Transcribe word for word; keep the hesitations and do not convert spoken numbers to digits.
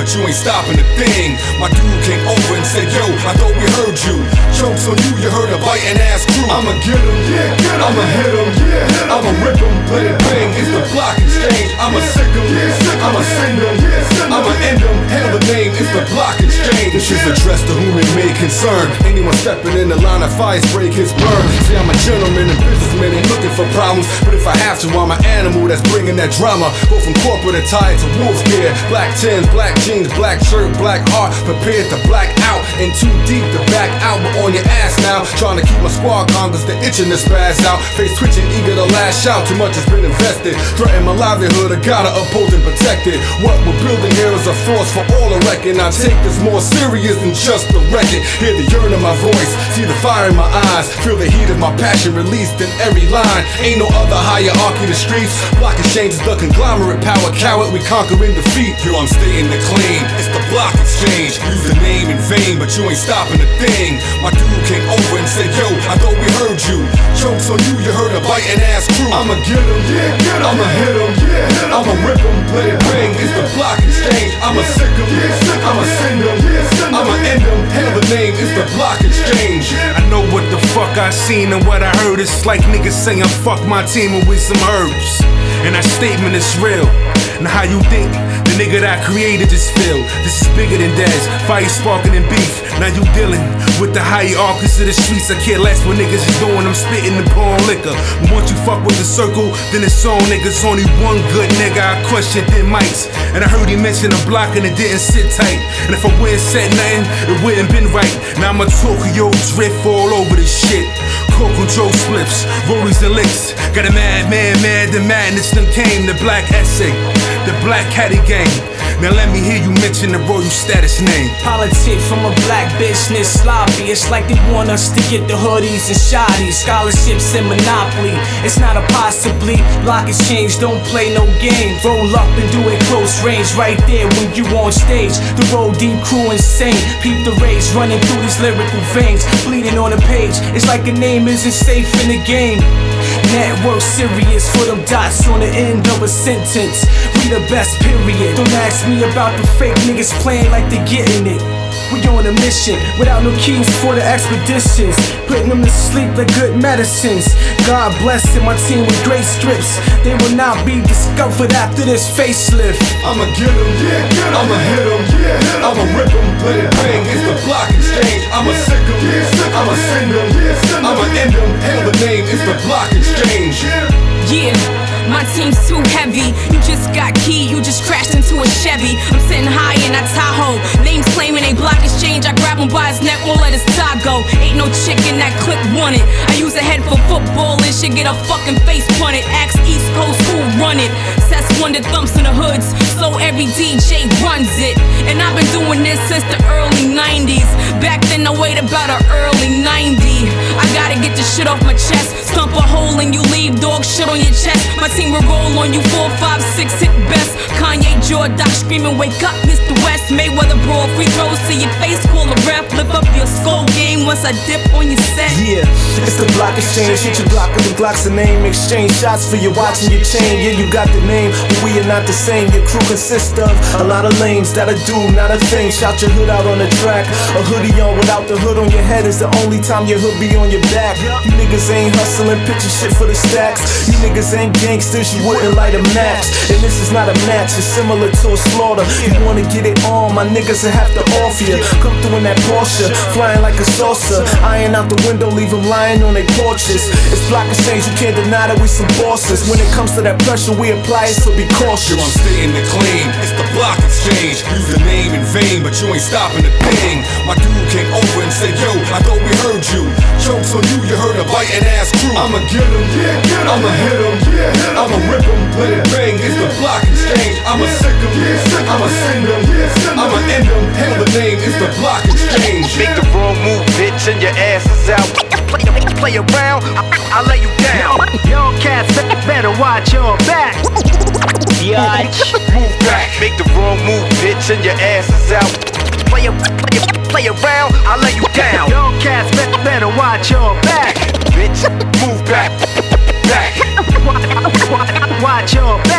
but you ain't stopping a thing. My dude came over and said, yo, I thought we heard you. Jokes on you, you heard a biting ass crew. I'ma get him, yeah, get him. I'ma hit him, yeah, I'ma rip him, let it bang. It's the block exchange. I'ma sick him, yeah, I'ma send him, yeah, I'ma end him. Hail the name, it's the block exchange. This is addressed to whom it may concern. Anyone stepping in the line of fire, spray gets burned. See, I'm a gentleman and businessman, ain't looking for problems. But if I have to, I'm an animal that's bringing that drama. Go from corporate attire to wolf gear. Black tins, black jeans, black shirt, black heart. Prepared to black out and too deep to back out. But on your ass now, trying to keep my squad calm, cause they're itching to spaz out. Face twitching, eager to lash out. Too much has been invested. Threaten my livelihood, I gotta uphold and protect it. What we're building here is a force for all to reckon. I take this more serious than just the record. Hear the yearn in my voice, see the fire in my eyes. Feel the heat of my passion released in every line. Ain't no other hierarchy the streets. Block exchange is the conglomerate power. Coward, we conquer in defeat. Yo, I'm stating the claim. It's the block exchange. Use the name in vain, but you ain't stopping a thing. My dude came over and said, yo, I thought we heard you. Jokes on you, you heard a biting ass crew. I'ma get him, yeah, get him. I'ma hit him, yeah, I'ma rip him, let it bang. It's the block exchange. I'ma sick him, yeah, I'ma send him, yeah, I'ma end him. Hail the name, it's the block exchange. I know what the fuck I seen and what I heard. It's like niggas saying fuck my team with some herbs. And that statement is real. And how you think the nigga that I created this feel? This is bigger than Dez, fire sparking and beef. Now you dealing with the hierarchies of the streets. I care less what niggas is doing, I'm spitting and pouring liquor. But once you fuck with the circle, then it's on niggas. Only one good nigga I question, then Mike's. And I heard he mention a block and it didn't sit tight. And if I wouldn't said nothing, it wouldn't been right. Now I'm a Tokyo drift all over this shit. Coco Joe spliffs, rollies and licks. Got a mad man, mad the madness then came. The black essay, the black caddy gang. Now let me hear you mention the royal status name. Politic from a black business lobby. It's like they want us to get the hoodies and shotties. Scholarships and monopoly. It's not a possibly. Block exchange, don't play no game. Roll up and do it close range right there when you on stage. The roll deep crew insane. Peep the rays running through these lyrical veins. Bleeding on the page. It's like a name isn't safe in the game. Network serious for them dots on the end of a sentence. We the best period. Don't ask me about the fake niggas playing like they getting it. We on a mission without no keys for the expeditions. Putting them to sleep like good medicines. God blessing my team with great scripts. They will not be discovered after this facelift. I'ma get him, yeah, get him. I'ma hit him, yeah, I'ma rip him, let it bang. It's the block exchange. I'ma sick him, yeah, I'ma send him, yeah, I'ma end him. Hail the name, it's the block exchange. Yeah, my team's too heavy. You just got key, you just crashed into a Chevy. I'm sitting high in that Tahoe. Names claiming they block exchange. I grab him by his neck, won't let his tie go. Ain't no chick in that clip want it. I use a head for football and should get a fucking face punted. Ask East Coast who run it. Sets wonder thumps in the hoods, so every D J runs it. And I've been doing this since the early nineties. Back then I weighed about an early ninety. I gotta get this shit off my chest. Stump a hole and you leave dog shit on your chest. My team will roll on you four, five, six, hit best. Kanye, George, Doc screaming, wake up, Mister West. Mayweather brawl, free throws to your face, call a ref, lift up your skull game once I dip on your set. Yeah, it's the block exchange. Hit your block with the Glock's a name. Exchange shots for your watch and your chain. Yeah, you got the name, but we are not the same. Your crew consists of a lot of lames that'll do, not a thing. Shout your hood out on the track. A hoodie on without the hood on your head is the only time your hood be on your back. You niggas ain't hustling, picture shit for the stacks. You niggas ain't gangsters, you wouldn't light a match. And this is not a match, it's similar to a slaughter. You wanna get it on, my niggas will have to off you. Come through in that Porsche, flying like a saucer. Iron out the window, leave them lying on their porches. It's block exchange, you can't deny that we some bosses. When it comes to that pressure, we apply it, so be cautious. Yo, I'm stating the claim, it's the block exchange. Use the name in vain, but you ain't stopping the thing. My dude came over and said, yo, I thought we heard you. Jokes on you, you heard a biting ass crew. I'ma get him, yeah, get him. I'ma hit him, yeah, I'ma rip him, let it bang. It's the block exchange. I'ma sick him, yeah, I'ma send him, yeah, I'ma end him. Hail the name, it's the block exchange. Make the wrong move, bitch, and your ass is out. Play, play around, I, I'll lay you down. Y'all cats better watch your back. Yikes. Move back. Make the wrong move, bitch, and your ass is out. Play, play, play around, I'll lay you down. Y'all cats better watch your back. Bitch, move back, back. Watch your back.